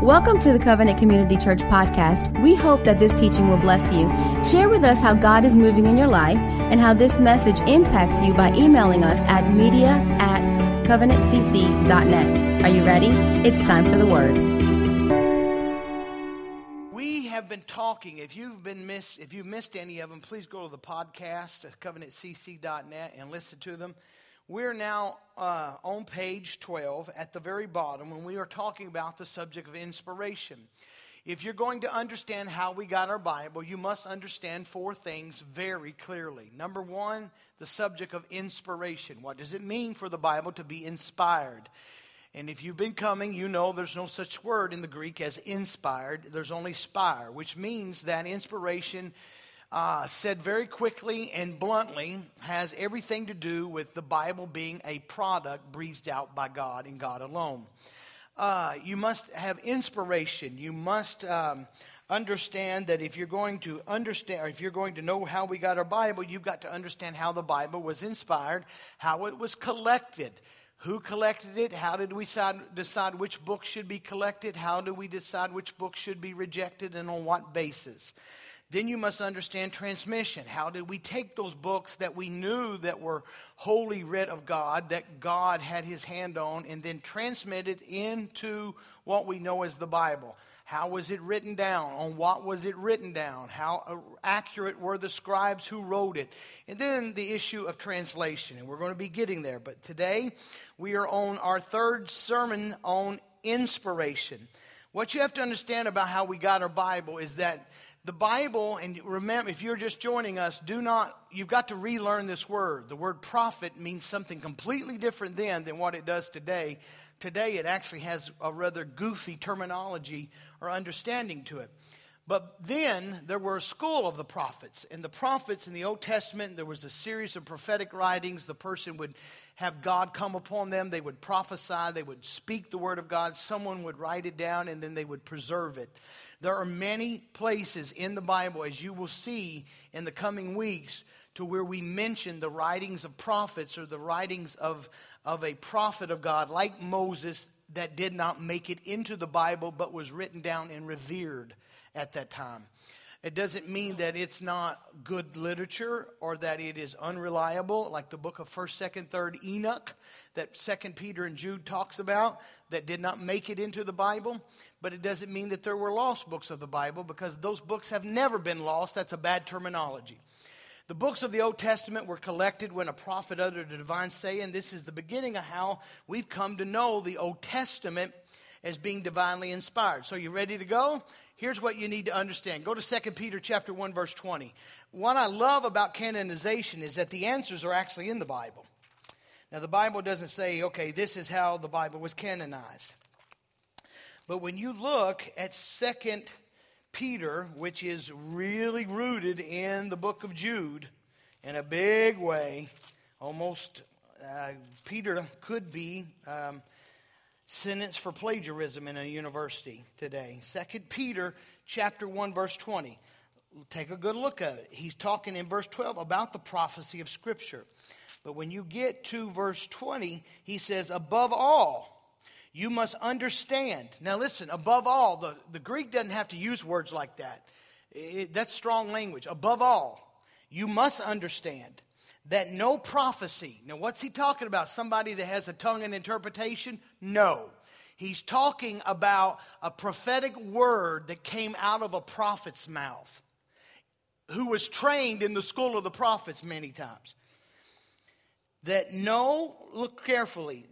Welcome to the Covenant Community Church podcast. We hope that this teaching will bless you. Share with us how God is moving in your life and how this message impacts you by emailing us at media@covenantcc.net. Are you ready? It's time for the word. We have been talking. If you missed any of them, please go to the podcast at covenantcc.net and listen to them. We're now on page 12 at the very bottom when we are talking about the subject of inspiration. If you're going to understand how we got our Bible, you must understand four things very clearly. Number one, the subject of inspiration. What does it mean for the Bible to be inspired? And if you've been coming, you know there's no such word in the Greek as inspired. There's only spire, which means that inspiration, said very quickly and bluntly, has everything to do with the Bible being a product breathed out by God and God alone. You must have inspiration. You must understand that if you're going to understand, or if you're going to know how we got our Bible, you've got to understand how the Bible was inspired, how it was collected. Who collected it? How did we decide which books should be collected? How do we decide which books should be rejected and on what basis? Then you must understand transmission. How did we take those books that we knew that were wholly writ of God, that God had his hand on, and then transmit it into what we know as the Bible? How was it written down? On what was it written down? How accurate were the scribes who wrote it? And then the issue of translation. And we're going to be getting there. But today we are on our third sermon on inspiration. What you have to understand about how we got our Bible is that the Bible, and remember, if you're just joining us, you've got to relearn this word. The word prophet means something completely different then than what it does today. Today it actually has a rather goofy terminology or understanding to it. But then there were a school of the prophets. And the prophets in the Old Testament, there was a series of prophetic writings. The person would have God come upon them. They would prophesy. They would speak the word of God. Someone would write it down, and then they would preserve it. There are many places in the Bible, as you will see in the coming weeks, to where we mention the writings of prophets or the writings of a prophet of God, like Moses, that did not make it into the Bible but was written down and revered at that time. It doesn't mean that it's not good literature or that it is unreliable, like the book of 1st, 2nd, 3rd Enoch that 2nd Peter and Jude talks about that did not make it into the Bible. But it doesn't mean that there were lost books of the Bible, because those books have never been lost. That's a bad terminology. The books of the Old Testament were collected when a prophet uttered a divine saying. This is the beginning of how we've come to know the Old Testament as being divinely inspired. So you ready to go? Here's what you need to understand. Go to 2 Peter chapter 1, verse 20. What I love about canonization is that the answers are actually in the Bible. Now, the Bible doesn't say, okay, this is how the Bible was canonized. But when you look at 2 Peter, which is really rooted in the book of Jude in a big way, almost Peter could be sentenced for plagiarism in a university today. 2 Peter chapter 1, verse 20. Take a good look at it. He's talking in verse 12 about the prophecy of Scripture. But when you get to verse 20, he says, above all, you must understand. Now listen, above all, the Greek doesn't have to use words like that. That's strong language. Above all, you must understand that no prophecy. Now what's he talking about? Somebody that has a tongue and interpretation? No. He's talking about a prophetic word that came out of a prophet's mouth, who was trained in the school of the prophets many times. Look carefully,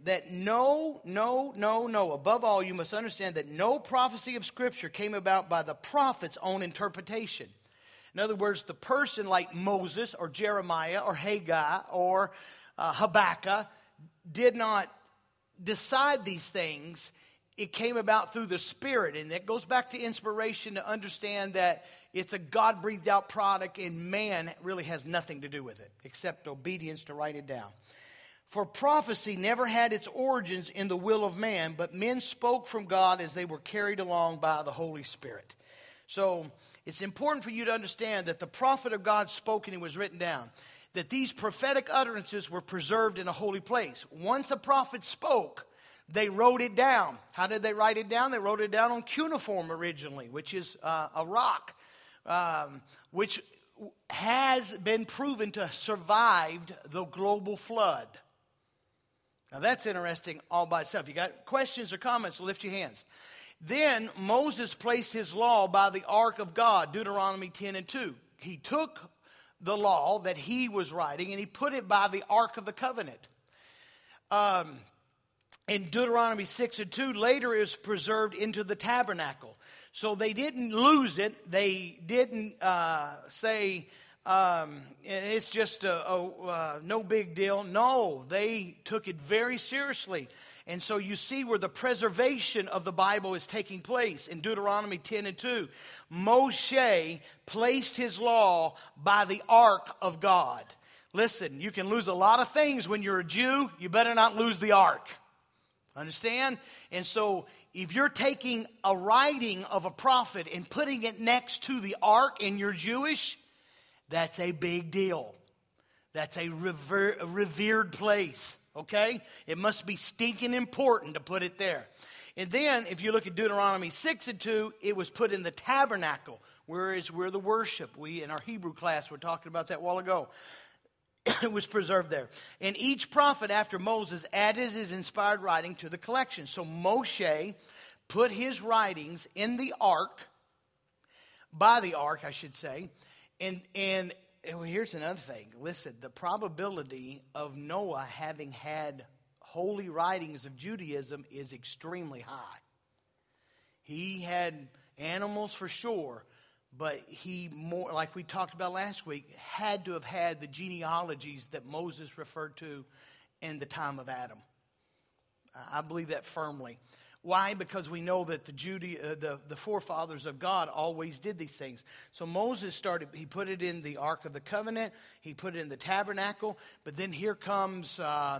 above all, you must understand that no prophecy of Scripture came about by the prophet's own interpretation. In other words, the person like Moses or Jeremiah or Haggai or Habakkuk did not decide these things. It came about through the Spirit. And that goes back to inspiration, to understand that it's a God-breathed out product and man really has nothing to do with it except obedience to write it down. For prophecy never had its origins in the will of man, but men spoke from God as they were carried along by the Holy Spirit. So it's important for you to understand that the prophet of God spoke and it was written down. That these prophetic utterances were preserved in a holy place. Once a prophet spoke, they wrote it down. How did they write it down? They wrote it down on cuneiform originally, which is a rock, which has been proven to have survived the global flood. Now that's interesting all by itself. You got questions or comments, lift your hands. Then Moses placed his law by the ark of God, Deuteronomy 10:2. He took the law that he was writing and he put it by the ark of the covenant. In Deuteronomy 6:2, later it was preserved into the tabernacle. So they didn't lose it. They didn't say it's just no big deal. No, they took it very seriously. And so you see where the preservation of the Bible is taking place in Deuteronomy 10:2. Moshe placed his law by the ark of God. Listen, you can lose a lot of things when you're a Jew. You better not lose the ark. Understand? And so if you're taking a writing of a prophet and putting it next to the ark and you're Jewish, that's a big deal. That's a revered place. Okay? It must be stinking important to put it there. And then, if you look at Deuteronomy 6:2, it was put in the tabernacle, whereas we're the worship. We, in our Hebrew class, were talking about that a while ago. It was preserved there. And each prophet after Moses added his inspired writing to the collection. So Moshe put his writings in the ark, by the ark, I should say, and here's another thing. Listen, the probability of Noah having had holy writings of Judaism is extremely high. He had animals for sure, but he, more like we talked about last week, had to have had the genealogies that Moses referred to in the time of Adam. I believe that firmly. Why? Because we know that the forefathers of God always did these things. So Moses he put it in the Ark of the Covenant, he put it in the tabernacle, but then here comes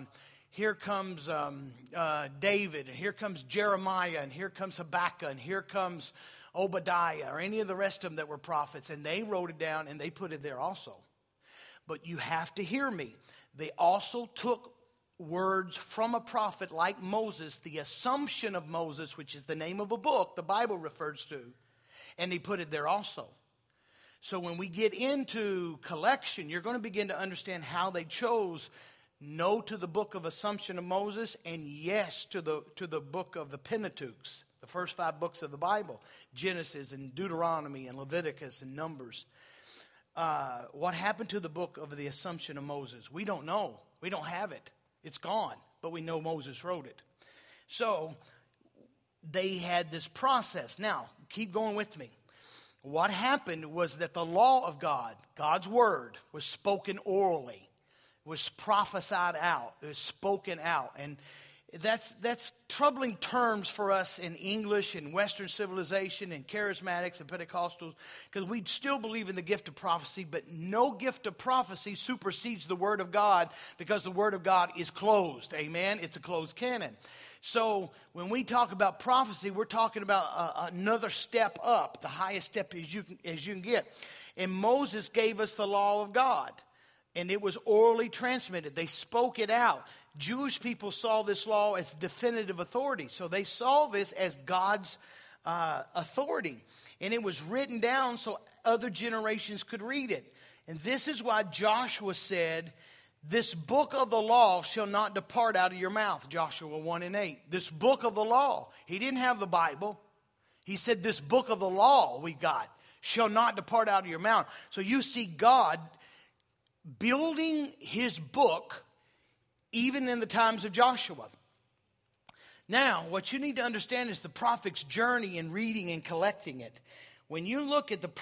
David, and here comes Jeremiah, and here comes Habakkuk, and here comes Obadiah, or any of the rest of them that were prophets, and they wrote it down and they put it there also. But you have to hear me. They also took words from a prophet like Moses, the Assumption of Moses, which is the name of a book the Bible refers to, and he put it there also. So when we get into collection, you're going to begin to understand how they chose no to the book of Assumption of Moses and yes to the book of the Pentateuch, the first 5 books of the Bible, Genesis and Deuteronomy and Leviticus and Numbers. What happened to the book of the Assumption of Moses? We don't know. We don't have it. It's gone, but we know Moses wrote it. So they had this process. Now, keep going with me. What happened was that the law of God, God's word, was spoken orally, was prophesied out, it was spoken out. And that's troubling terms for us in English and Western civilization and charismatics and Pentecostals, because we still believe in the gift of prophecy, but no gift of prophecy supersedes the Word of God, because the Word of God is closed. Amen? It's a closed canon. So when we talk about prophecy, we're talking about another step up, the highest step as you can get. And Moses gave us the law of God, and it was orally transmitted. They spoke it out. Jewish people saw this law as definitive authority. So they saw this as God's authority. And it was written down so other generations could read it. And this is why Joshua said, this book of the law shall not depart out of your mouth. Joshua 1:8. This book of the law. He didn't have the Bible. He said this book of the law we got shall not depart out of your mouth. So you see God building his book even in the times of Joshua. Now, what you need to understand is the prophet's journey in reading and collecting it. When you look at the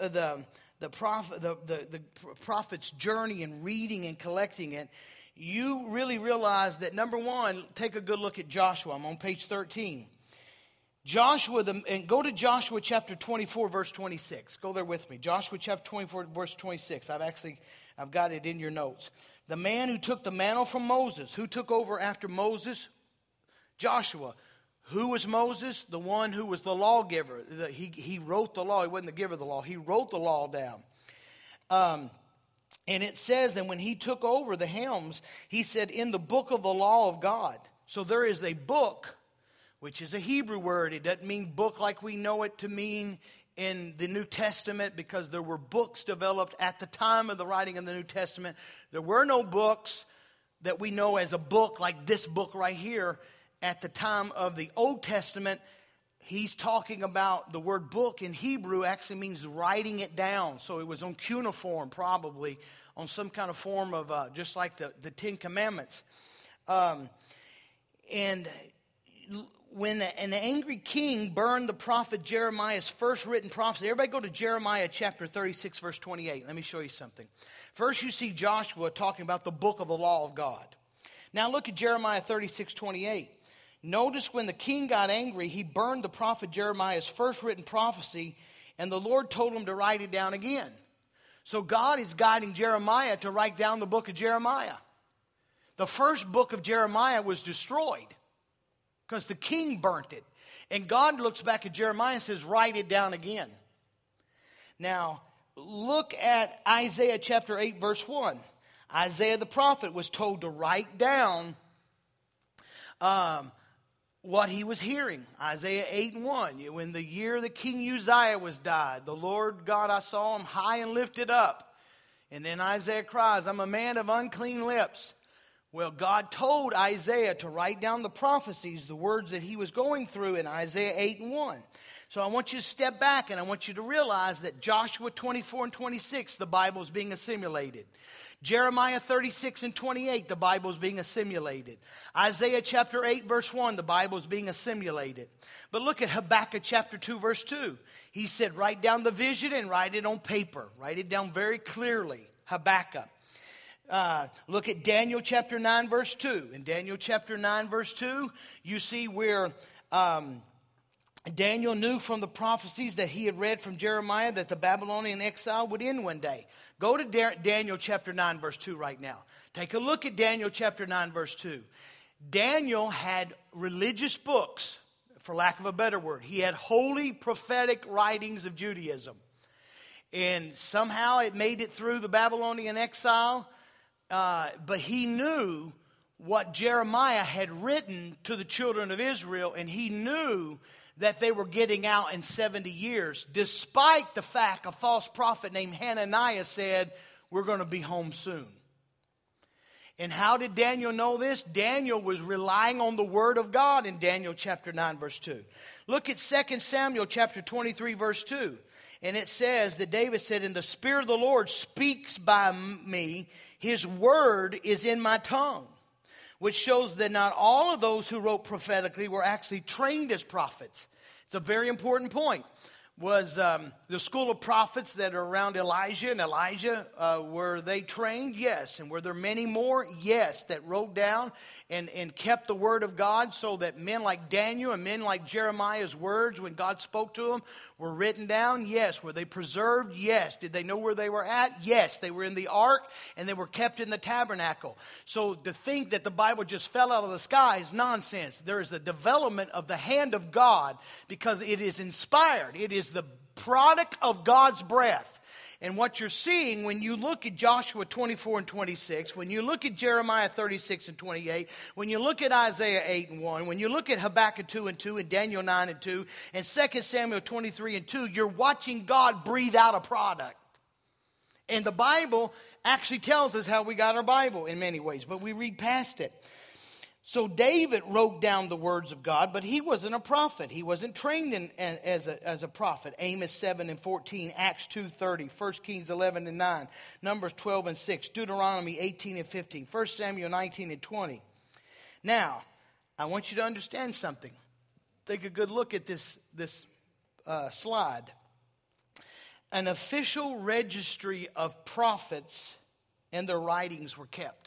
prophet's journey in reading and collecting it, you really realize that, number one, take a good look at Joshua. I'm on page 13. And go to Joshua chapter 24, verse 26. Go there with me. Joshua chapter 24, verse 26. I've got it in your notes. The man who took the mantle from Moses. Who took over after Moses? Joshua. Who was Moses? The one who was the lawgiver. He wrote the law. He wasn't the giver of the law. He wrote the law down. And it says that when he took over the helms, he said, in the book of the law of God. So there is a book, which is a Hebrew word. It doesn't mean book like we know it to mean in the New Testament, because there were books developed at the time of the writing of the New Testament. There were no books that we know as a book like this book right here at the time of the Old Testament. He's talking about the word book in Hebrew actually means writing it down. So it was on cuneiform, probably on some kind of form of just like the Ten Commandments. And when an angry king burned the prophet Jeremiah's first written prophecy. Everybody go to Jeremiah chapter 36, verse 28. Let me show you something. First you see Joshua talking about the book of the law of God. Now look at Jeremiah 36, 28. Notice when the king got angry, he burned the prophet Jeremiah's first written prophecy, and the Lord told him to write it down again. So God is guiding Jeremiah to write down the book of Jeremiah. The first book of Jeremiah was destroyed because the king burnt it. And God looks back at Jeremiah and says, write it down again. Now, look at Isaiah chapter 8, verse 1. Isaiah the prophet was told to write down what he was hearing. Isaiah 8 and 1. When the year that King Uzziah was died, the Lord God, I saw him high and lifted up. And then Isaiah cries, I'm a man of unclean lips. Well, God told Isaiah to write down the prophecies, the words that he was going through in Isaiah 8 and 1. So I want you to step back and I want you to realize that Joshua 24 and 26, the Bible is being assimilated. Jeremiah 36 and 28, the Bible is being assimilated. Isaiah chapter 8 verse 1, the Bible is being assimilated. But look at Habakkuk chapter 2 verse 2. He said, write down the vision and write it on paper. Write it down very clearly. Habakkuk. Look at Daniel chapter 9 verse 2. In Daniel chapter 9 verse 2, you see where Daniel knew from the prophecies that he had read from Jeremiah that the Babylonian exile would end one day. Go to Daniel chapter 9 verse 2 right now. Take a look at Daniel chapter 9 verse 2. Daniel had religious books, for lack of a better word. He had holy prophetic writings of Judaism. And somehow it made it through the Babylonian exile. But he knew what Jeremiah had written to the children of Israel, and he knew that they were getting out in 70 years, despite the fact a false prophet named Hananiah said, we're going to be home soon. And how did Daniel know this? Daniel was relying on the word of God in Daniel chapter 9 verse 2. Look at 2 Samuel chapter 23 verse 2. And it says that David said, and the Spirit of the Lord speaks by me, his word is in my tongue. Which shows that not all of those who wrote prophetically were actually trained as prophets. It's a very important point. Was the school of prophets that are around Elijah and Elijah, were they trained? Yes. And were there many more? Yes, that wrote down and kept the word of God so that men like Daniel and men like Jeremiah's words when God spoke to them were written down? Yes. Were they preserved? Yes. Did they know where they were at? Yes. They were in the ark and they were kept in the tabernacle. So to think that the Bible just fell out of the sky is nonsense. There is a development of the hand of God because it is inspired. It is the product of God's breath. And what you're seeing when you look at Joshua 24 and 26, when you look at Jeremiah 36 and 28, when you look at Isaiah 8 and 1, when you look at Habakkuk 2 and 2 and Daniel 9 and 2 and 2 Samuel 23 and 2, you're watching God breathe out a product. And the Bible actually tells us how we got our Bible in many ways, but we read past it. So David wrote down the words of God, but he wasn't a prophet. He wasn't trained as a prophet. Amos 7 and 14, Acts 2:30, 1 Kings 11 and 9, Numbers 12 and 6, Deuteronomy 18 and 15, 1 Samuel 19 and 20. Now, I want you to understand something. Take a good look at this slide. An official registry of prophets and their writings were kept.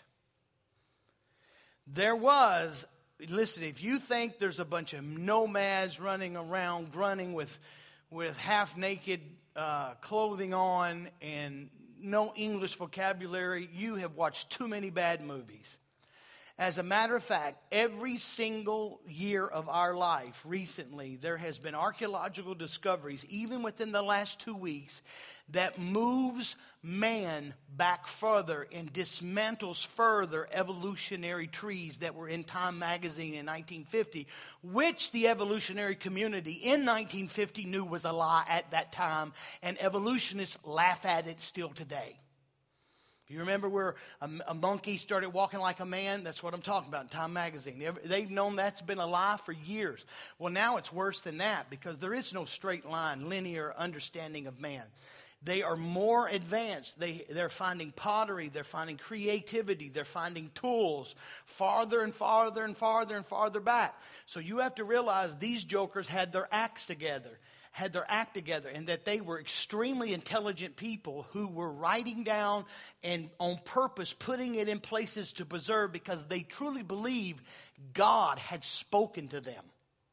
There was, listen, if you think there's a bunch of nomads running around, grunting with half-naked clothing on and no English vocabulary, you have watched too many bad movies. As a matter of fact, every single year of our life recently, there has been archaeological discoveries, even within the last 2 weeks, that moves man back further and dismantles further evolutionary trees that were in Time magazine in 1950, which the evolutionary community in 1950 knew was a lie at that time, and evolutionists laugh at it still today. You remember where a monkey started walking like a man? That's what I'm talking about in Time magazine. They've known that's been a lie for years. Well, now it's worse than that, because there is no straight line, linear understanding of man. They are more advanced. They're finding pottery. They're finding creativity. They're finding tools farther and farther and farther and farther back. So you have to realize these jokers had their act together, and that they were extremely intelligent people who were writing down and on purpose putting it in places to preserve, because they truly believed God had spoken to them.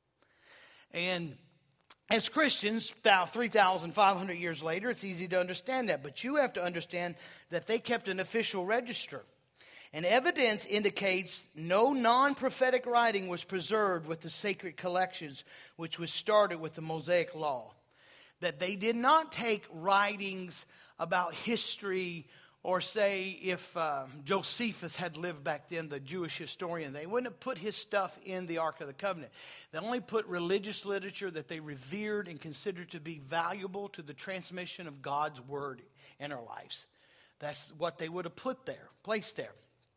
And as Christians, 3,500 years later, it's easy to understand that. But you have to understand that they kept an official register. And evidence indicates no non-prophetic writing was preserved with the sacred collections, which was started with the Mosaic Law. That they did not take writings about history, or say if Josephus had lived back then, the Jewish historian, they wouldn't have put his stuff in the Ark of the Covenant. They only put religious literature that they revered and considered to be valuable to the transmission of God's word in our lives. That's what they would have put there, placed there.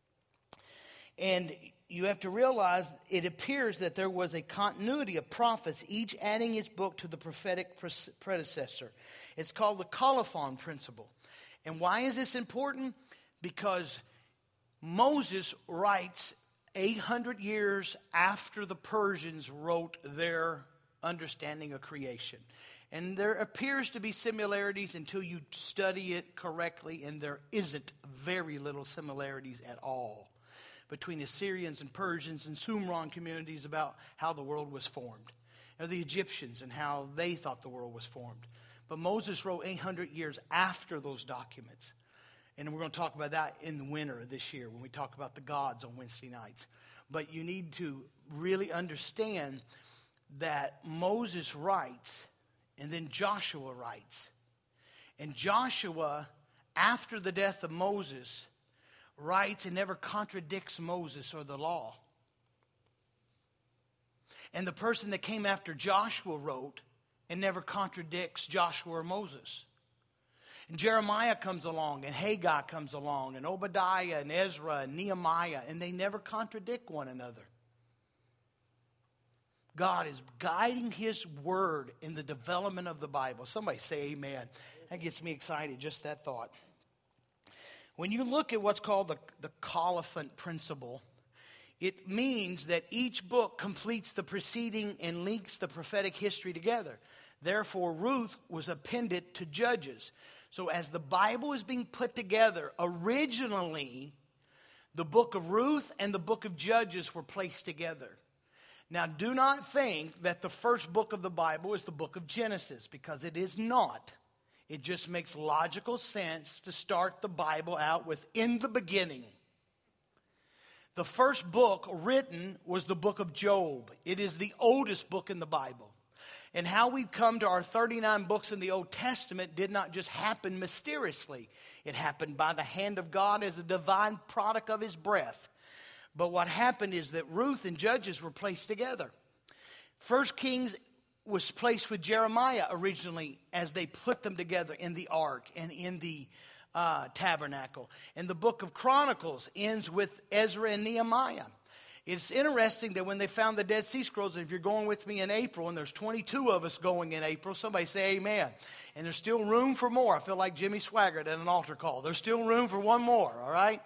And you have to realize it appears that there was a continuity of prophets, each adding his book to the prophetic predecessor. It's called the colophon principle. And why is this important? Because Moses writes 800 years after the Persians wrote their understanding of creation. And there appears to be similarities until you study it correctly, and there isn't very little similarities at all between Assyrians and Persians and Sumerian communities about how the world was formed. Or the Egyptians and how they thought the world was formed. But Moses wrote 800 years after those documents. And we're going to talk about that in the winter of this year when we talk about the gods on Wednesday nights. But you need to really understand that Moses writes, and then Joshua writes. And Joshua, after the death of Moses, writes and never contradicts Moses or the law. And the person that came after Joshua wrote and never contradicts Joshua or Moses. And Jeremiah comes along, and Haggai comes along, and Obadiah and Ezra and Nehemiah, and they never contradict one another. God is guiding his word in the development of the Bible. Somebody say amen. That gets me excited, just that thought. When you look at what's called the colophon principle, it means that each book completes the preceding and links the prophetic history together. Therefore, Ruth was appended to Judges. So as the Bible is being put together, originally, the book of Ruth and the book of Judges were placed together. Now, do not think that the first book of the Bible is the book of Genesis, because it is not. It just makes logical sense to start the Bible out with "in the beginning." The first book written was the book of Job. It is the oldest book in the Bible. And how we come to our 39 books in the Old Testament did not just happen mysteriously. It happened by the hand of God as a divine product of his breath. But what happened is that Ruth and Judges were placed together. First Kings was placed with Jeremiah originally as they put them together in the ark and in the tabernacle. And the book of Chronicles ends with Ezra and Nehemiah. It's interesting that when they found the Dead Sea Scrolls, and if you're going with me in April, and there's 22 of us going in April, somebody say amen. And there's still room for more. I feel like Jimmy Swaggart at an altar call. There's still room for one more, all right?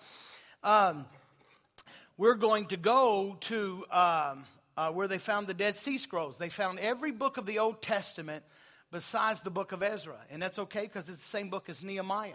We're going to go to where they found the Dead Sea Scrolls. They found every book of the Old Testament besides the book of Ezra. And that's okay because it's the same book as Nehemiah.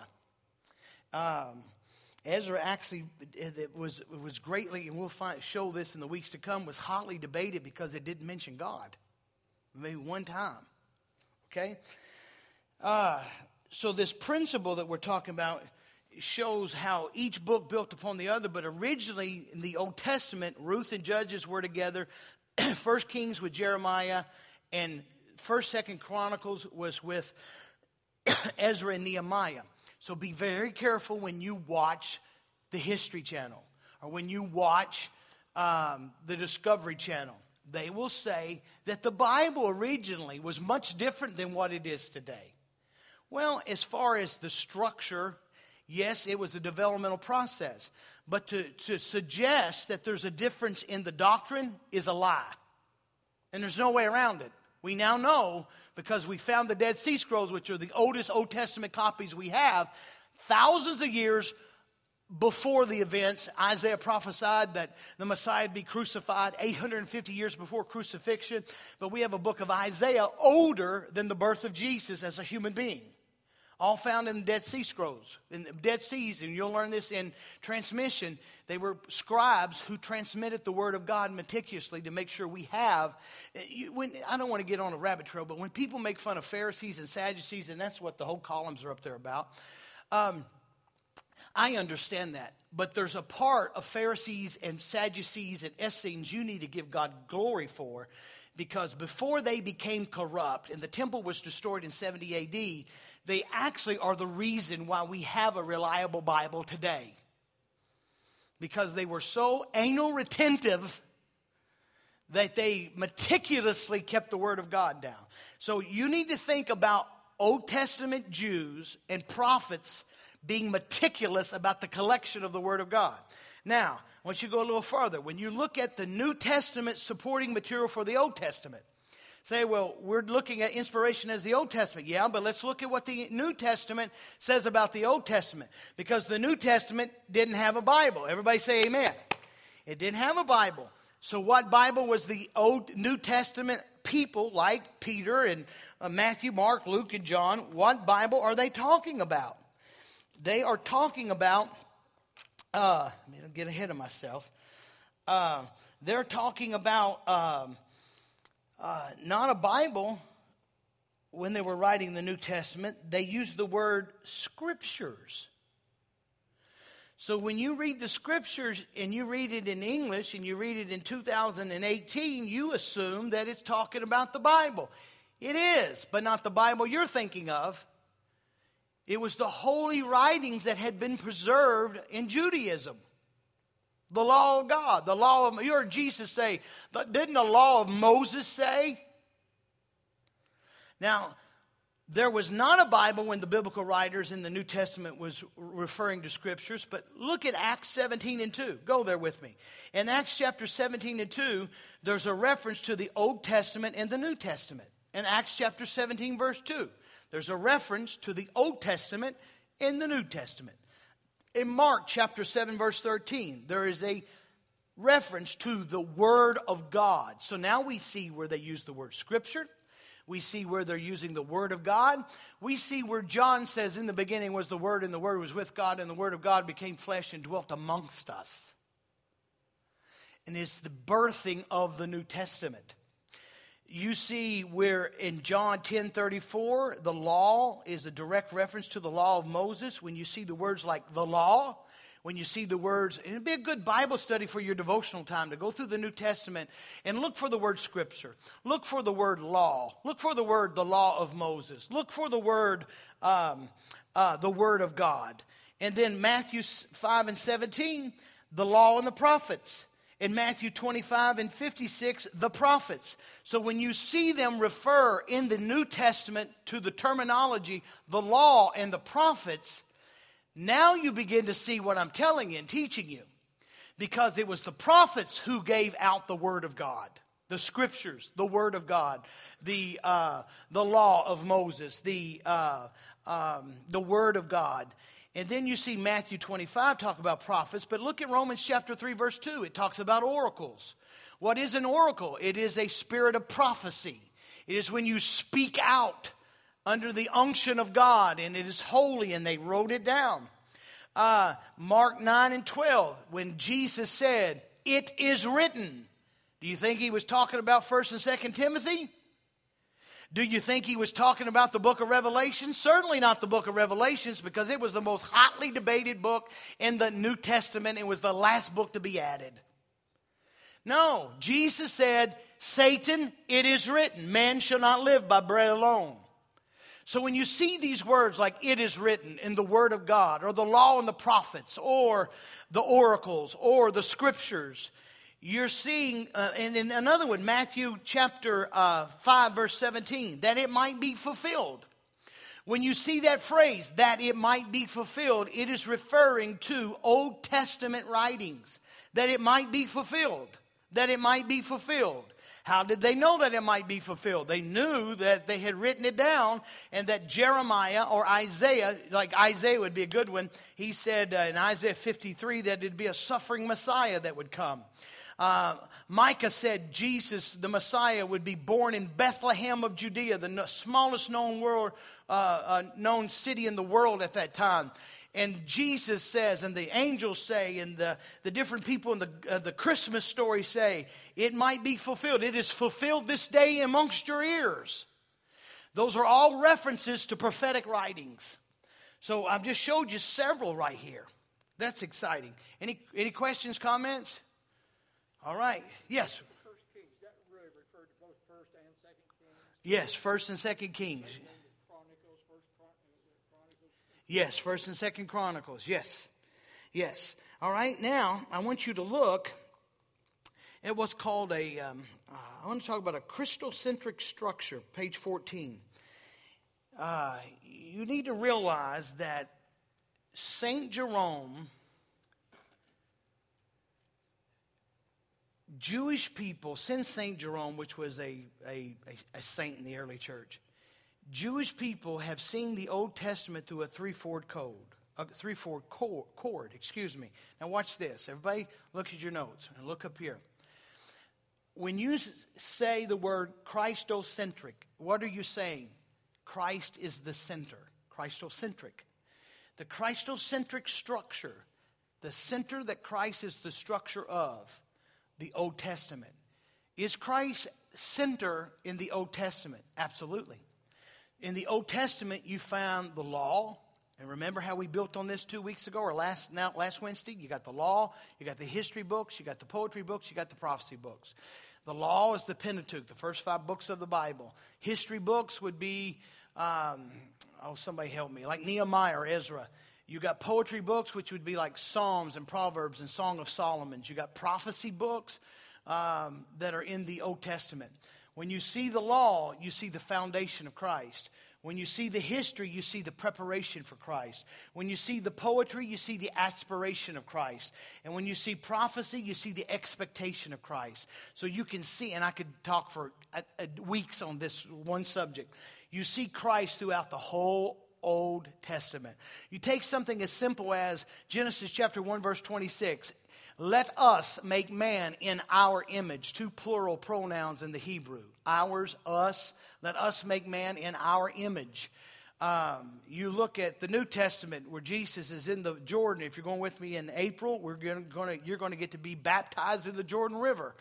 Ezra actually it was greatly, and we'll show this in the weeks to come, was hotly debated because it didn't mention God. Maybe one time. Okay? So this principle that we're talking about shows how each book built upon the other, but originally in the Old Testament, Ruth and Judges were together, 1 Kings with Jeremiah, and 1st, 2nd Chronicles was with Ezra and Nehemiah. So be very careful when you watch the History Channel or when you watch the Discovery Channel. They will say that the Bible originally was much different than what it is today. Well, as far as the structure, yes, it was a developmental process. But to suggest that there's a difference in the doctrine is a lie. And there's no way around it. We now know, because we found the Dead Sea Scrolls, which are the oldest Old Testament copies we have, thousands of years before the events. Isaiah prophesied that the Messiah would be crucified 850 years before crucifixion. But we have a book of Isaiah older than the birth of Jesus as a human being. All found in the Dead Sea Scrolls. In the Dead Seas, and you'll learn this in transmission, they were scribes who transmitted the Word of God meticulously to make sure we have. I don't want to get on a rabbit trail, but when people make fun of Pharisees and Sadducees, and that's what the whole columns are up there about, I understand that. But there's a part of Pharisees and Sadducees and Essenes you need to give God glory for, because before they became corrupt and the temple was destroyed in 70 A.D., they actually are the reason why we have a reliable Bible today. Because they were so anal retentive that they meticulously kept the Word of God down. So you need to think about Old Testament Jews and prophets being meticulous about the collection of the Word of God. Now, I want you to go a little further. When you look at the New Testament supporting material for the Old Testament, say, well, we're looking at inspiration as the Old Testament. Yeah, but let's look at what the New Testament says about the Old Testament. Because the New Testament didn't have a Bible. Everybody say amen. It didn't have a Bible. So what Bible was the New Testament people like Peter and Matthew, Mark, Luke, and John, what Bible are they talking about? They are talking about, I'm going to get ahead of myself. They're talking about not a Bible. When they were writing the New Testament, they used the word scriptures. So when you read the scriptures and you read it in English and you read it in 2018, you assume that it's talking about the Bible. It is, but not the Bible you're thinking of. It was the holy writings that had been preserved in Judaism. The law of God, the law of, you heard Jesus say, didn't the law of Moses say? Now, there was not a Bible when the biblical writers in the New Testament was referring to scriptures, but look at Acts 17 and 2. Go there with me. In Acts chapter 17 and 2, there's a reference to the Old Testament and the New Testament. In Acts chapter 17 verse 2, there's a reference to the Old Testament and the New Testament. In Mark chapter 7 verse 13, there is a reference to the Word of God. So now we see where they use the word Scripture. We see where they're using the Word of God. We see where John says in the beginning was the Word, and the Word was with God, and the Word of God became flesh and dwelt amongst us. And it's the birthing of the New Testament. You see where in John 10:34, the law is a direct reference to the law of Moses. When you see the words like the law, when you see the words, and it'd be a good Bible study for your devotional time to go through the New Testament and look for the word scripture. Look for the word law. Look for the word the law of Moses. Look for the word of God. And then Matthew 5 and 17, the law and the prophets. In Matthew 25 and 56, the prophets. So when you see them refer in the New Testament to the terminology, the law and the prophets, now you begin to see what I'm telling you and teaching you. Because it was the prophets who gave out the Word of God. The Scriptures, the Word of God. The law of Moses. The Word of God. And then you see Matthew 25 talk about prophets. But look at Romans chapter 3 verse 2. It talks about oracles. What is an oracle? It is a spirit of prophecy. It is when you speak out under the unction of God, and it is holy, and they wrote it down. Mark 9 and 12, when Jesus said, "It is written." Do you think he was talking about 1 and 2 Timothy? Do you think he was talking about the book of Revelation? Certainly not the book of Revelations, because it was the most hotly debated book in the New Testament. It was the last book to be added. No, Jesus said, Satan, it is written, man shall not live by bread alone. So when you see these words like it is written in the Word of God, or the law and the prophets, or the oracles, or the scriptures, you're seeing, and in another one, Matthew chapter 5, verse 17, that it might be fulfilled. When you see that phrase, that it might be fulfilled, it is referring to Old Testament writings. That it might be fulfilled. That it might be fulfilled. How did they know that it might be fulfilled? They knew that they had written it down, and that Jeremiah or Isaiah, like Isaiah would be a good one, he said in Isaiah 53 that it'd be a suffering Messiah that would come. Micah said Jesus, the Messiah, would be born in Bethlehem of Judea, the smallest known city in the world at that time. And Jesus says, and the angels say, and the different people in the Christmas story say, it might be fulfilled. It is fulfilled this day amongst your ears. Those are all references to prophetic writings. So I've just showed you several right here. That's exciting. Any questions, comments? All right. Yes. First Kings, that really referred to both First and Second Kings? Yes, First and Second Kings. Yes, First and Second Chronicles. Yes. Yes. All right. Now, I want you to look at what's called I want to talk about a Christocentric structure, page 14. You need to realize that St. Jerome, Jewish people, since St. Jerome, which was a saint in the early church, Jewish people have seen the Old Testament through a threefold cord. Now watch this. Everybody look at your notes and look up here. When you say the word Christocentric, what are you saying? Christ is the center. Christocentric. The Christocentric structure, the center that Christ is the structure of, the Old Testament. Is Christ center in the Old Testament? Absolutely. In the Old Testament, you found the law. And remember how we built on this 2 weeks ago or last Wednesday? You got the law, you got the history books, you got the poetry books, you got the prophecy books. The law is the Pentateuch, the first 5 books of the Bible. History books would be, somebody help me, like Nehemiah or Ezra. You got poetry books, which would be like Psalms and Proverbs and Song of Solomon. You got prophecy books that are in the Old Testament. When you see the law, you see the foundation of Christ. When you see the history, you see the preparation for Christ. When you see the poetry, you see the aspiration of Christ. And when you see prophecy, you see the expectation of Christ. So you can see, and I could talk for weeks on this one subject. You see Christ throughout the whole Old Testament. You take something as simple as Genesis chapter 1, verse 26. Let us make man in our image. 2 plural pronouns in the Hebrew. Ours, us. Let us make man in our image. You look at the New Testament where Jesus is in the Jordan. If you're going with me in April, you're going to get to be baptized in the Jordan River.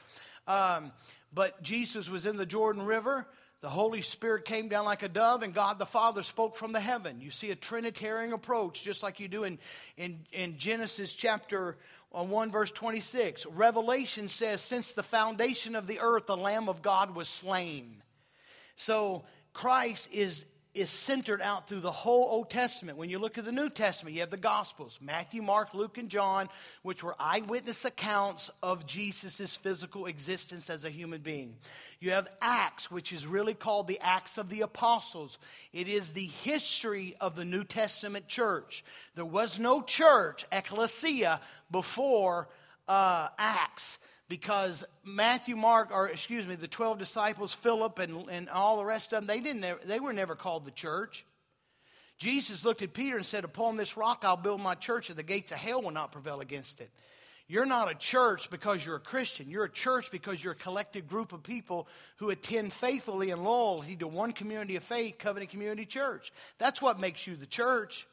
But Jesus was in the Jordan River. The Holy Spirit came down like a dove, and God the Father spoke from the heaven. You see a Trinitarian approach, just like you do in Genesis chapter 1 verse 26. Revelation says, since the foundation of the earth, the Lamb of God was slain. So Christ is centered out through the whole Old Testament. When you look at the New Testament, you have the Gospels, Matthew, Mark, Luke, and John, which were eyewitness accounts of Jesus' physical existence as a human being. You have Acts, which is really called the Acts of the Apostles. It is the history of the New Testament church. There was no church, ecclesia, before Acts. Because Matthew, Mark, the 12 disciples, Philip, and all the rest of them, they were never called the church. Jesus looked at Peter and said, upon this rock I'll build my church, and the gates of hell will not prevail against it. You're not a church because you're a Christian. You're a church because you're a collective group of people who attend faithfully and loyally to one community of faith, Covenant Community Church. That's what makes you the church.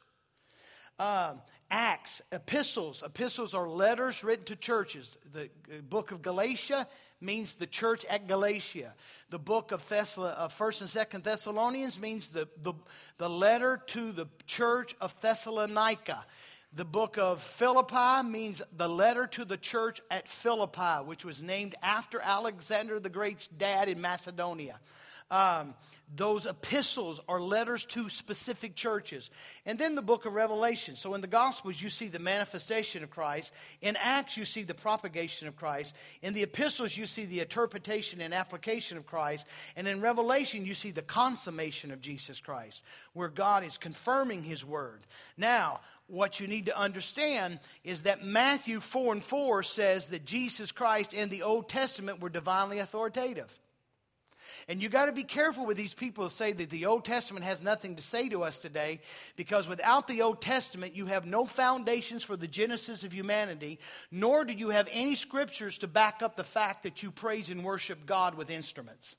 Acts, epistles. Epistles are letters written to churches. The book of Galatia, means the church at Galatia. The book of 1st and 2nd Thessalonians means the letter to the church of Thessalonica. The book of Philippi means the letter to the church at Philippi, which was named after Alexander the Great's dad in Macedonia. Those epistles are letters to specific churches. And then the book of Revelation. So in the Gospels, you see the manifestation of Christ. In Acts, you see the propagation of Christ. In the epistles, you see the interpretation and application of Christ. And in Revelation, you see the consummation of Jesus Christ, where God is confirming His word. Now, what you need to understand is that Matthew 4:4 says that Jesus Christ and the Old Testament were divinely authoritative. And you got to be careful with these people who say that the Old Testament has nothing to say to us today, because without the Old Testament, you have no foundations for the genesis of humanity, nor do you have any scriptures to back up the fact that you praise and worship God with instruments.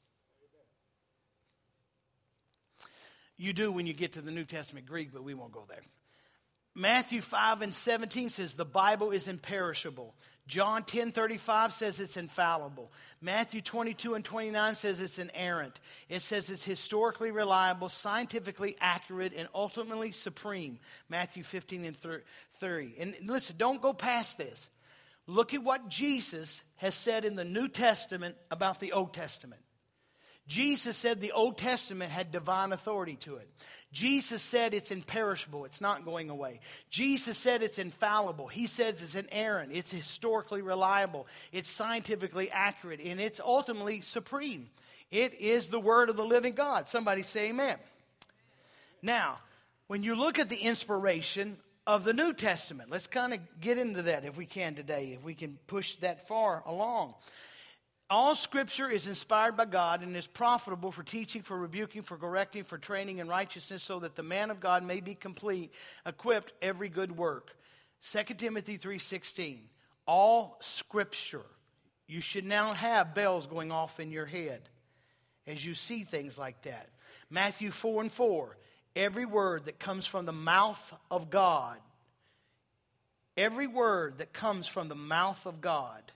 You do when you get to the New Testament Greek, but we won't go there. Matthew 5:17 says the Bible is imperishable. John 10:35 says it's infallible. Matthew 22:29 says it's inerrant. It says it's historically reliable, scientifically accurate, and ultimately supreme. Matthew 15:30. And listen, don't go past this. Look at what Jesus has said in the New Testament about the Old Testament. Jesus said the Old Testament had divine authority to it. Jesus said it's imperishable. It's not going away. Jesus said it's infallible. He says it's inerrant. It's historically reliable. It's scientifically accurate. And it's ultimately supreme. It is the word of the living God. Somebody say amen. Now, when you look at the inspiration of the New Testament, let's kind of get into that if we can today, if we can push that far along. All Scripture is inspired by God and is profitable for teaching, for rebuking, for correcting, for training in righteousness, so that the man of God may be complete, equipped every good work. 2 Timothy 3:16. All Scripture. You should now have bells going off in your head as you see things like that. Matthew 4:4. Every word that comes from the mouth of God. Every word that comes from the mouth of God.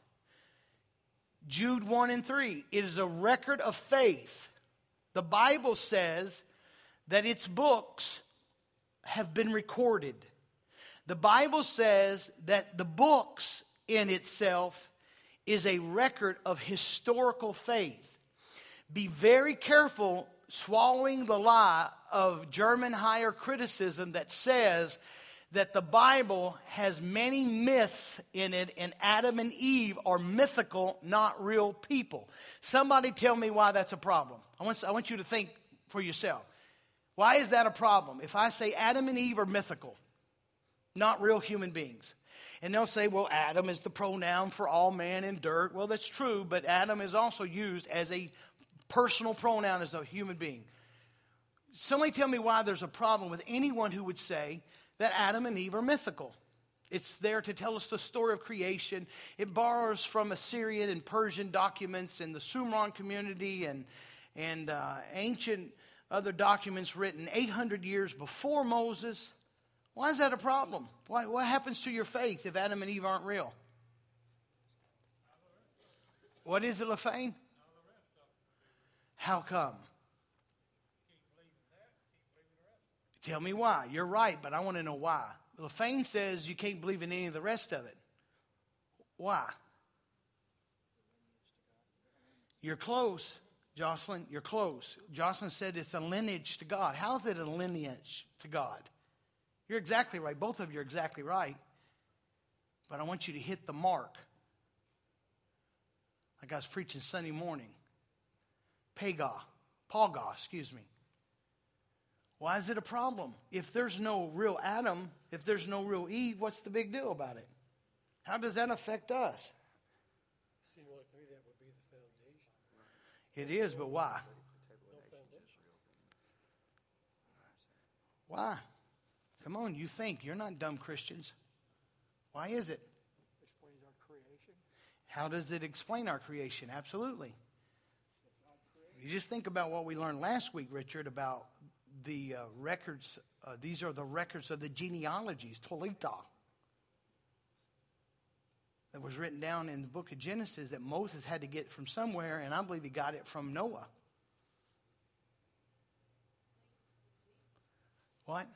Jude 1:3, it is a record of faith. The Bible says that its books have been recorded. The Bible says that the books in itself is a record of historical faith. Be very careful swallowing the lie of German higher criticism that says that the Bible has many myths in it and Adam and Eve are mythical, not real people. Somebody tell me why that's a problem. I want you to think for yourself. Why is that a problem? If I say Adam and Eve are mythical, not real human beings. And they'll say, well, Adam is the pronoun for all man in dirt. Well, that's true, but Adam is also used as a personal pronoun as a human being. Somebody tell me why there's a problem with anyone who would say that Adam and Eve are mythical. It's there to tell us the story of creation. It borrows from Assyrian and Persian documents and the Qumran community and ancient other documents written 800 years before Moses. Why is that a problem? What happens to your faith if Adam and Eve aren't real? What is it, LaFane? How come? Tell me why. You're right, but I want to know why. LaFane says you can't believe in any of the rest of it. Why? You're close, Jocelyn. You're close. Jocelyn said it's a lineage to God. How is it a lineage to God? You're exactly right. Both of you are exactly right. But I want you to hit the mark. Like I was preaching Sunday morning. Pagah. Why is it a problem? If there's no real Adam, if there's no real Eve, what's the big deal about it? How does that affect us? Seems like to me that would be the foundation. It is, but why? Why? Come on, you think. You're not dumb Christians. Why is it? Explains our creation. How does it explain our creation? Absolutely. You just think about what we learned last week, Richard, about the records. These are the records of the genealogies, Tolita. that was written down in the book of Genesis that Moses had to get from somewhere, and I believe he got it from Noah. What?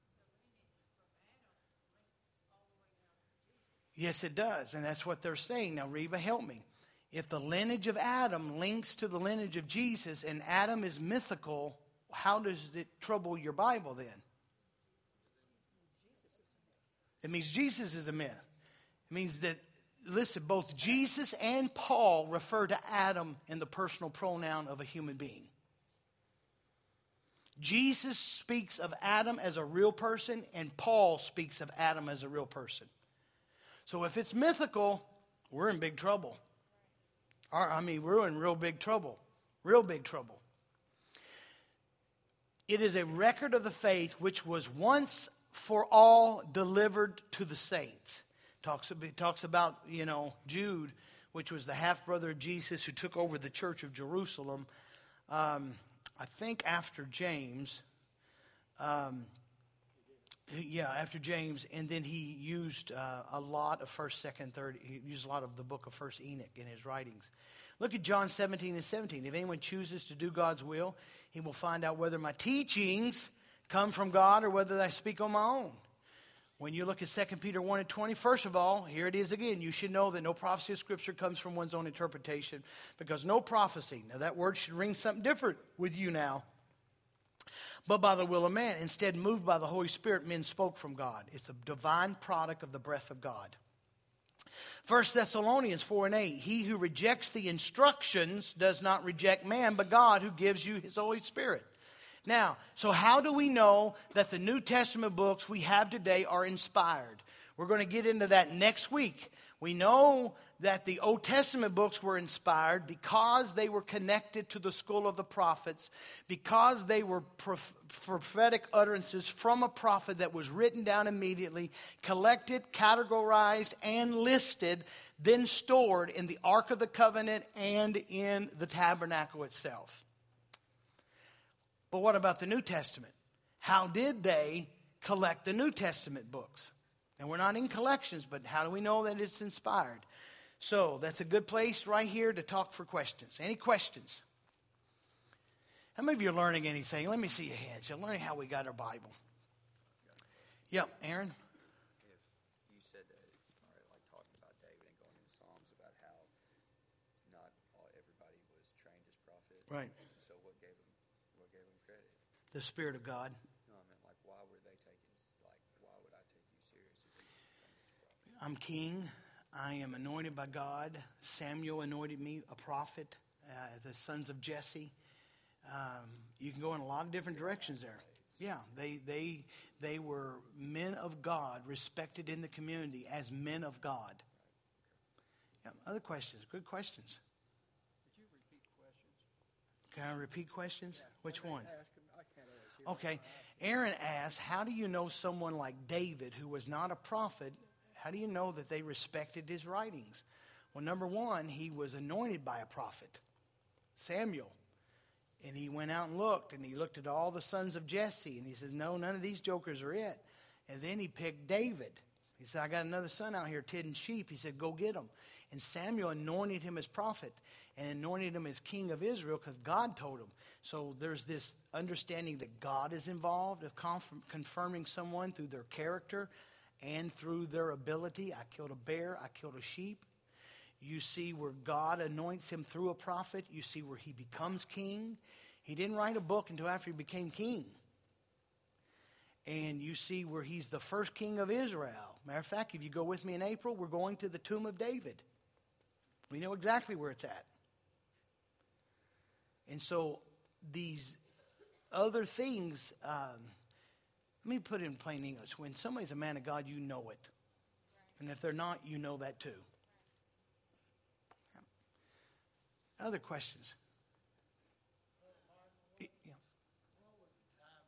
Yes, it does, and that's what they're saying. Now, Reba, help me. If the lineage of Adam links to the lineage of Jesus, and Adam is mythical, how does it trouble your Bible then? It means Jesus is a myth. It means that, listen, both Jesus and Paul refer to Adam in the personal pronoun of a human being. Jesus speaks of Adam as a real person, and Paul speaks of Adam as a real person. So if it's mythical, we're in big trouble. We're in real big trouble. Real big trouble. It is a record of the faith which was once for all delivered to the saints. Talks about, Jude, which was the half-brother of Jesus who took over the church of Jerusalem, I think after James. After James, and then he used a lot of 1st, 2nd, 3rd. He used a lot of the book of 1st Enoch in his writings. Look at John 17 and 17. If anyone chooses to do God's will, he will find out whether my teachings come from God or whether I speak on my own. When you look at 2 Peter 1 and 20, first of all, here it is again. You should know that no prophecy of Scripture comes from one's own interpretation, because no prophecy, now that word should ring something different with you now, but by the will of man. Instead, moved by the Holy Spirit, men spoke from God. It's a divine product of the breath of God. 1 Thessalonians 4 and 8, he who rejects the instructions does not reject man, but God who gives you his Holy Spirit. Now, so how do we know that the New Testament books we have today are inspired? We're going to get into that next week. We know that the Old Testament books were inspired because they were connected to the school of the prophets, because they were prophetic utterances from a prophet that was written down immediately, collected, categorized, and listed, then stored in the Ark of the Covenant and in the tabernacle itself. But what about the New Testament? How did they collect the New Testament books? And we're not in collections, but how do we know that it's inspired? So that's a good place right here to talk for questions. Any questions? How many of you are learning anything? Let me see your hands. You're learning how we got our Bible. Yep, Aaron? If you said that, like talking about David and going into Psalms about how it's not everybody was trained as prophet. Right. So what gave him credit? The Spirit of God. No, I meant like why would I take you serious if you were trained as a prophet? I'm king. I am anointed by God. Samuel anointed me a prophet. The sons of Jesse. You can go in a lot of different directions there. Yeah, they were men of God, respected in the community as men of God. Yeah, other questions? Good questions. Could you repeat questions? Can I repeat questions? Yeah. Which one? I can't always hear. Okay. Aaron asked, how do you know someone like David, who was not a prophet, how do you know that they respected his writings? Well, number one, he was anointed by a prophet, Samuel. And he went out and he looked at all the sons of Jesse, and he says, no, none of these jokers are it. And then he picked David. He said, I got another son out here tending sheep. He said, go get him. And Samuel anointed him as prophet and anointed him as king of Israel because God told him. So there's this understanding that God is involved of confirming someone through their character and through their ability. I killed a bear. I killed a sheep. You see where God anoints him through a prophet. You see where he becomes king. He didn't write a book until after he became king. And you see where he's the first king of Israel. Matter of fact, if you go with me in April, we're going to the tomb of David. We know exactly where it's at. And so these other things, let me put it in plain English. When somebody's a man of God, you know it. And if they're not, you know that too. Other questions? Yeah. What was the time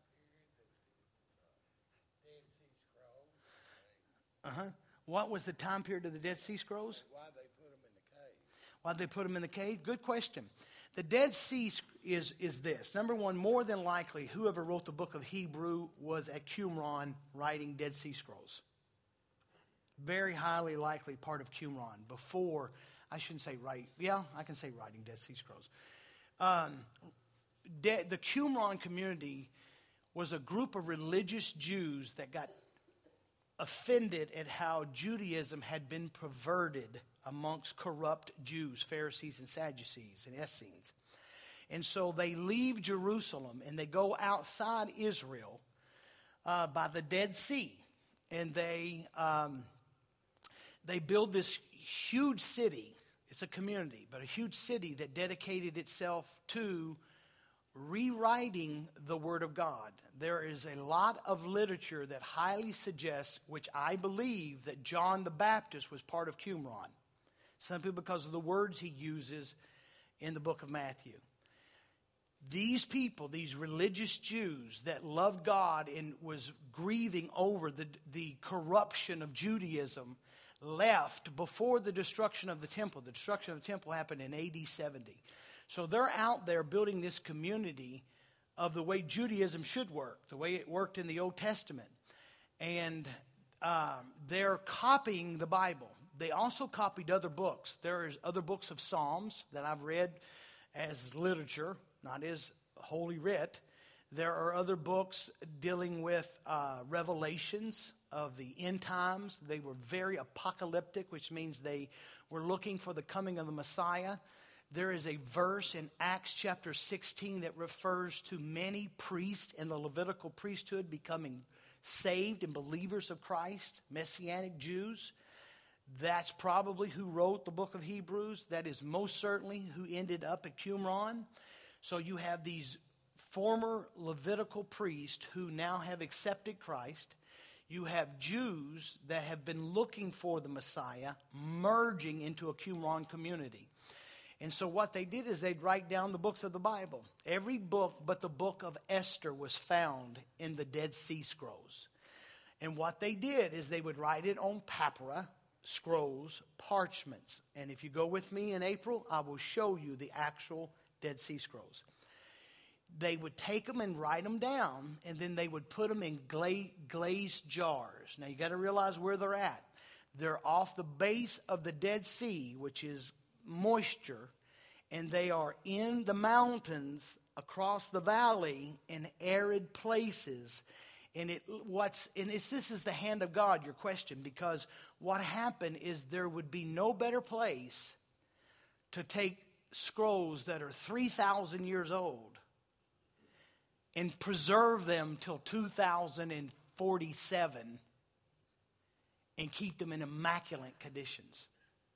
period that the Dead Sea Scrolls? What was the time period of the Dead Sea Scrolls? Why they put them in the cave? Why'd they put them in the cave? Good question. The Dead Sea is this. Number one, more than likely, whoever wrote the book of Hebrew was at Qumran writing Dead Sea Scrolls. very highly likely part of Qumran before, I shouldn't say right, yeah, I can say writing Dead Sea Scrolls. The Qumran community was a group of religious Jews that got offended at how Judaism had been perverted amongst corrupt Jews, Pharisees and Sadducees and Essenes. And so they leave Jerusalem and they go outside Israel by the Dead Sea. And they build this huge city. It's a community, but a huge city that dedicated itself to rewriting the Word of God. There is a lot of literature that highly suggests, which I believe, that John the Baptist was part of Qumran, simply because of the words he uses in the book of Matthew. These people, these religious Jews that loved God and was grieving over the corruption of Judaism, left before the destruction of the temple. The destruction of the temple happened in AD 70. So they're out there building this community of the way Judaism should work, the way it worked in the Old Testament. And they're copying the Bible. They also copied other books. There's other books of Psalms that I've read as literature, not as Holy Writ. There are other books dealing with revelations of the end times. They were very apocalyptic, which means they were looking for the coming of the Messiah. There is a verse in Acts chapter 16 that refers to many priests in the Levitical priesthood becoming saved and believers of Christ, Messianic Jews. That's probably who wrote the book of Hebrews. That is most certainly who ended up at Qumran. So you have these former Levitical priests who now have accepted Christ. You have Jews that have been looking for the Messiah merging into a Qumran community. And so what they did is they'd write down the books of the Bible. Every book but the book of Esther was found in the Dead Sea Scrolls. And what they did is they would write it on papyri, scrolls, parchments. And if you go with me in April, I will show you the actual Dead Sea Scrolls. They would take them and write them down, and then they would put them in glazed jars. Now you got to realize where they're at. They're off the base of the Dead Sea, which is moisture, and they are in the mountains across the valley in arid places. And this is the hand of God, your question, because what happened is there would be no better place to take scrolls that are 3,000 years old and preserve them till 2047 and keep them in immaculate conditions.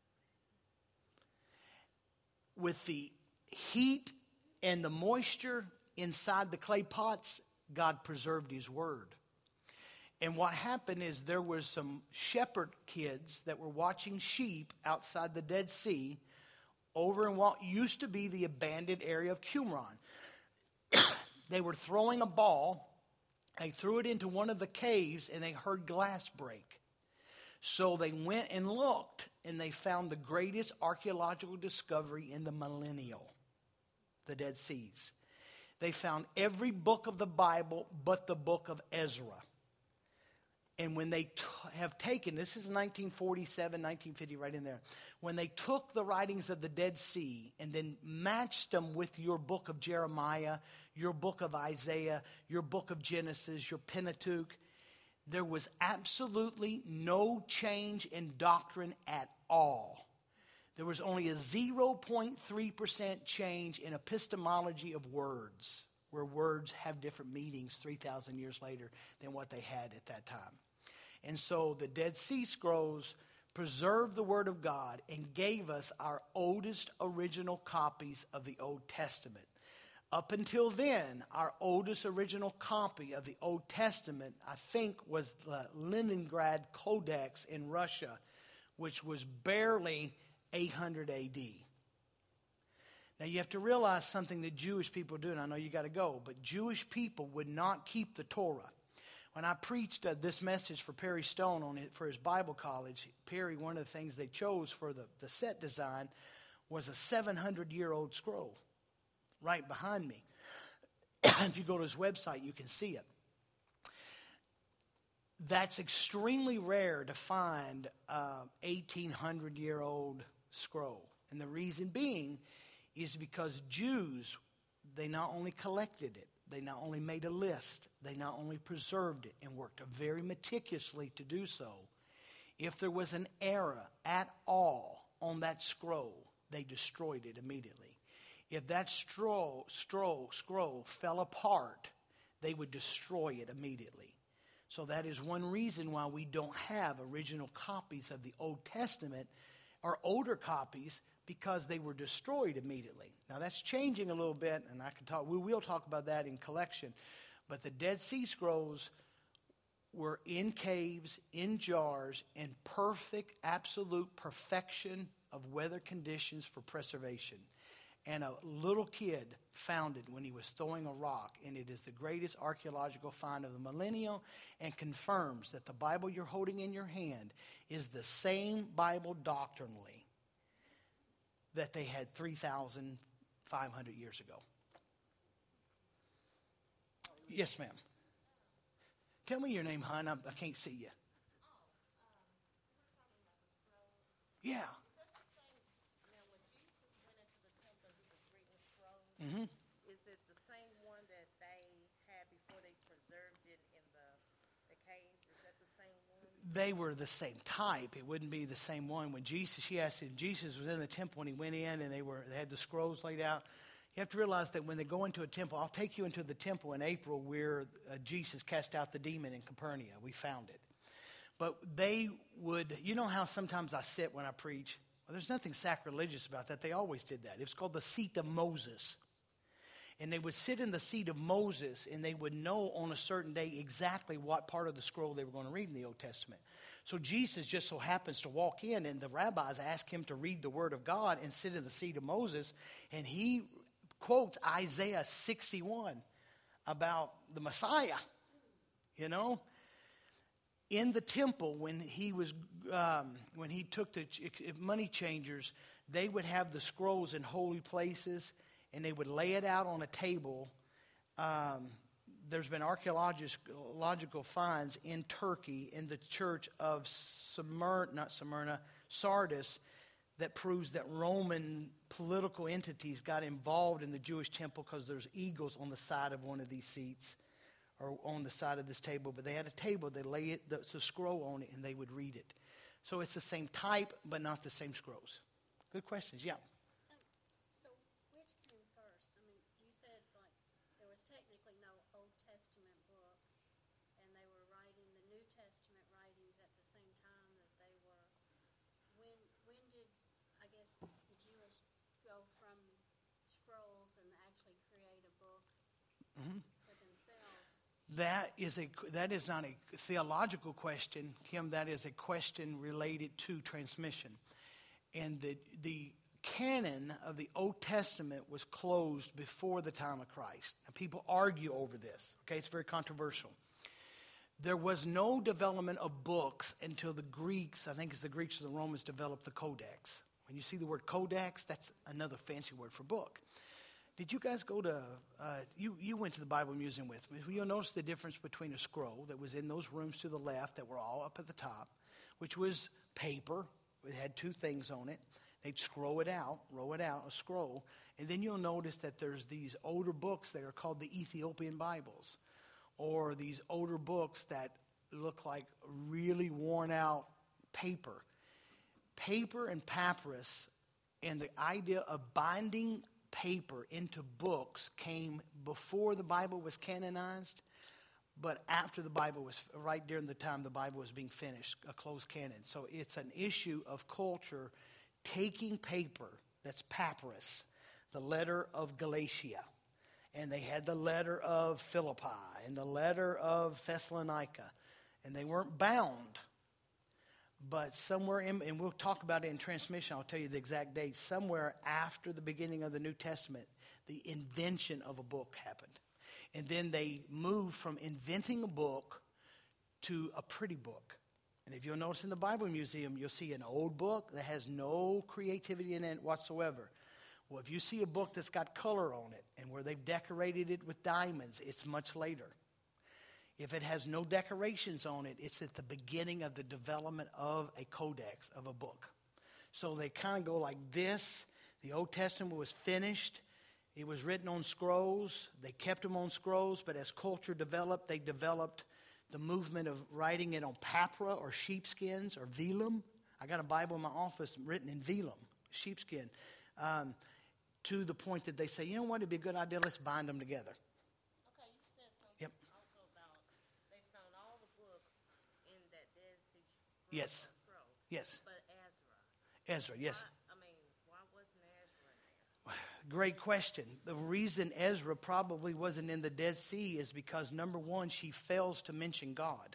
With the heat and the moisture inside the clay pots, God preserved His Word. And what happened is there were some shepherd kids that were watching sheep outside the Dead Sea over in what used to be the abandoned area of Qumran. They were throwing a ball. They threw it into one of the caves and they heard glass break. So they went and looked, and they found the greatest archaeological discovery in the millennial, the Dead Seas. They found every book of the Bible but the book of Ezra. And when they have taken, this is 1947, 1950, right in there. When they took the writings of the Dead Sea and then matched them with your book of Jeremiah, your book of Isaiah, your book of Genesis, your Pentateuch, there was absolutely no change in doctrine at all. There was only a 0.3% change in epistemology of words, where words have different meanings 3,000 years later than what they had at that time. And so the Dead Sea Scrolls preserved the Word of God and gave us our oldest original copies of the Old Testament. Up until then, our oldest original copy of the Old Testament, I think, was the Leningrad Codex in Russia, which was barely 800 AD. Now, you have to realize something that Jewish people do, and I know you got to go, but Jewish people would not keep the Torah. When I preached this message for Perry Stone on it for his Bible college, Perry, one of the things they chose for the set design was a 700-year-old scroll right behind me. If you go to his website, you can see it. That's extremely rare to find a 1,800-year-old scroll. And the reason being is because Jews, they not only collected it, they not only made a list, they not only preserved it and worked very meticulously to do so. If there was an error at all on that scroll, they destroyed it immediately. If that scroll fell apart, they would destroy it immediately. So that is one reason why we don't have original copies of the Old Testament or older copies, because they were destroyed immediately. Now that's changing a little bit, and we will talk about that in collection. But the Dead Sea Scrolls were in caves, in jars, in perfect, absolute perfection of weather conditions for preservation. And a little kid found it when he was throwing a rock, and it is the greatest archaeological find of the millennium, and confirms that the Bible you're holding in your hand is the same Bible doctrinally that they had 3,500 years ago. Yes, ma'am. Tell me your name, hon. I can't see you. Yeah. Mm-hmm. Is it the same one that they had before they preserved it in the caves? Is that the same one? They were the same type. It wouldn't be the same one. When she asked if Jesus was in the temple when he went in and they had the scrolls laid out. You have to realize that when they go into a temple, I'll take you into the temple in April where Jesus cast out the demon in Capernaum. We found it. But they would, you know how sometimes I sit when I preach? Well, there's nothing sacrilegious about that. They always did that. It was called the seat of Moses. And they would sit in the seat of Moses, and they would know on a certain day exactly what part of the scroll they were going to read in the Old Testament. So Jesus just so happens to walk in, and the rabbis ask him to read the Word of God and sit in the seat of Moses. And he quotes Isaiah 61 about the Messiah, you know. In the temple, when he took the money changers, they would have the scrolls in holy places, and they would lay it out on a table. There's been archaeological finds in Turkey, in the church of Sardis, that proves that Roman political entities got involved in the Jewish temple because there's eagles on the side of one of these seats, or on the side of this table. But they had a table, they lay the scroll on it, and they would read it. So it's the same type, but not the same scrolls. Good questions, yeah. So which came first? I mean, you said like there was technically no Old Testament book, and they were writing the New Testament writings at the same time that they were. When did, I guess, the Jewish go from scrolls and actually create a book for themselves? That is not a theological question, Kim. That is a question related to transmission. And the canon of the Old Testament was closed before the time of Christ. Now, people argue over this. Okay, it's very controversial. There was no development of books until the Greeks, I think it's the Greeks or the Romans, developed the Codex. When you see the word Codex, that's another fancy word for book. Did you guys go to, you went to the Bible Museum with me. You'll notice the difference between a scroll that was in those rooms to the left that were all up at the top, which was paper. It had two things on it. They'd roll it out, a scroll. And then you'll notice that there's these older books that are called the Ethiopian Bibles, or these older books that look like really worn out paper. Paper and papyrus, and the idea of binding paper into books came before the Bible was canonized, but after the Bible was, right during the time the Bible was being finished, a closed canon. So it's an issue of culture taking paper that's papyrus, the letter of Galatia, and they had the letter of Philippi and the letter of Thessalonica, and they weren't bound. But somewhere in, and we'll talk about it in transmission, I'll tell you the exact date, somewhere after the beginning of the New Testament, the invention of a book happened. And then they moved from inventing a book to a pretty book. And if you'll notice in the Bible Museum, you'll see an old book that has no creativity in it whatsoever. Well, if you see a book that's got color on it and where they've decorated it with diamonds, it's much later. If it has no decorations on it, it's at the beginning of the development of a codex, of a book. So they kind of go like this. The Old Testament was finished. It was written on scrolls. They kept them on scrolls, but as culture developed, they developed the movement of writing it on papra or sheepskins or velum. I got a Bible in my office written in velum, sheepskin, to the point that they say, you know what, it'd be a good idea, let's bind them together. Okay, you said something Yep. also about they found all the books in that Dead Sea Scroll. Yes. Scroll. Yes. But Ezra. Ezra, yes. Why wasn't Ezra in there? Great question. The reason Ezra probably wasn't in the Dead Sea is because, number one, she fails to mention God.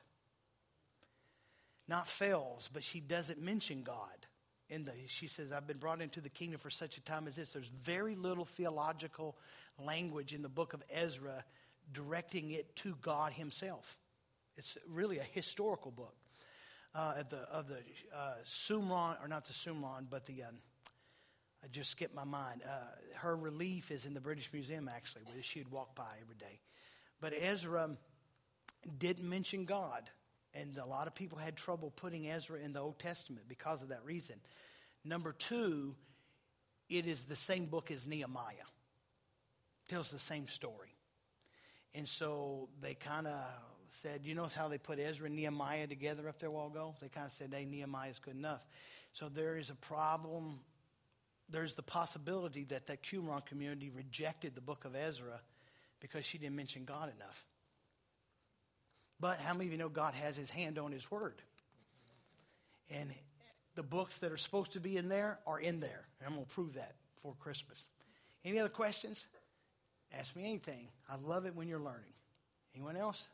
Not fails, but she doesn't mention God. She says, I've been brought into the kingdom for such a time as this. There's very little theological language in the book of Ezra directing it to God himself. It's really a historical book. Of the Qumran, or not the Qumran, but I just skipped my mind. Her relief is in the British Museum, actually, where she'd walk by every day. But Ezra didn't mention God. And a lot of people had trouble putting Ezra in the Old Testament because of that reason. Number two, it is the same book as Nehemiah. It tells the same story. And so they kind of said, you know how they put Ezra and Nehemiah together up there a while ago? They kind of said, hey, Nehemiah is good enough. So there is a problem. There's the possibility that Qumran community rejected the book of Ezra because she didn't mention God enough. But how many of you know God has his hand on his word? And the books that are supposed to be in there are in there. And I'm going to prove that before Christmas. Any other questions? Ask me anything. I love it when you're learning. Anyone else?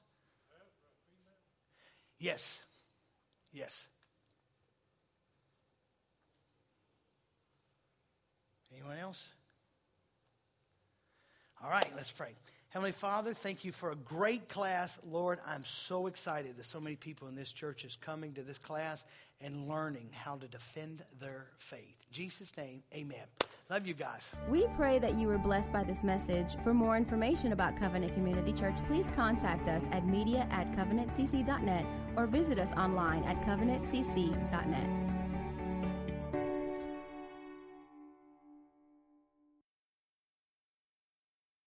Yes. Yes. Anyone else? All right, let's pray. Heavenly Father, thank you for a great class. Lord, I'm so excited that so many people in this church is coming to this class and learning how to defend their faith. In Jesus' name, amen. Love you guys. We pray that you were blessed by this message. For more information about Covenant Community Church, please contact us at media@covenantcc.net or visit us online at covenantcc.net.